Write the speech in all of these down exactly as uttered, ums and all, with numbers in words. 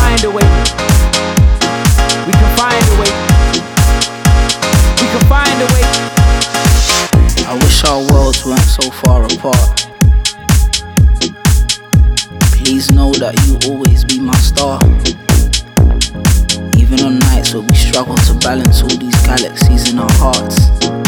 find a way. We can find a way. We can find a way. I wish our worlds weren't so far apart. Please know that you always be my star. Even on nights where we struggle to balance all these galaxies in our hearts.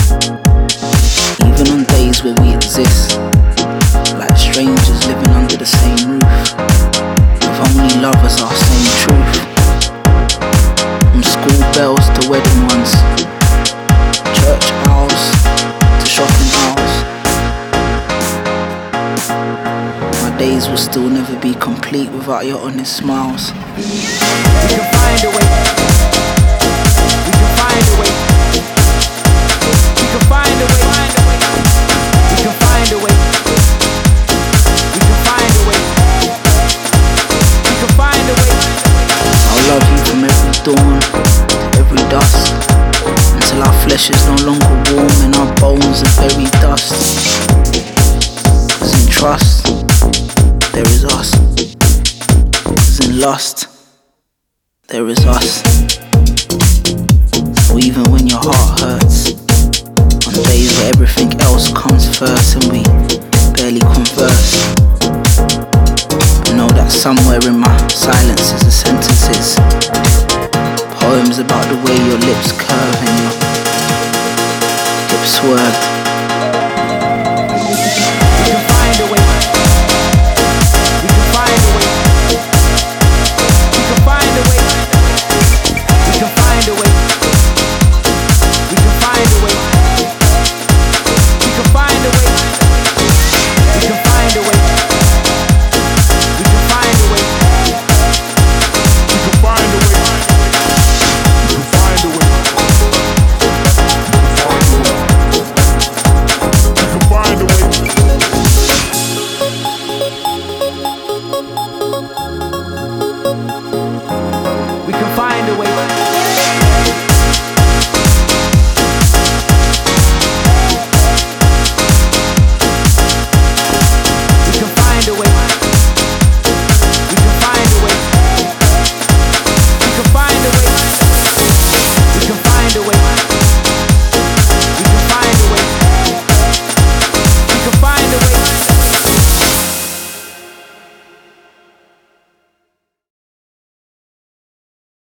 Even on days where we exist like strangers living under the same roof, with only love as our same truth. From school bells to wedding ones, church hours to shopping hours. My days will still never be complete without your honest smiles. We can find a way. We can find a way. We can find a way. We can find a way. We can find a way. We can find a way. I'll love you from every dawn to every dusk, until our flesh is no longer warm and our bones are very dust. Cause in trust, there is us. Cause in lust, there is us. So even when your heart hurts, on days where everything else comes first and we barely converse, but know that somewhere in my silences are sentences, poems about the way your lips curve and your hips swerve.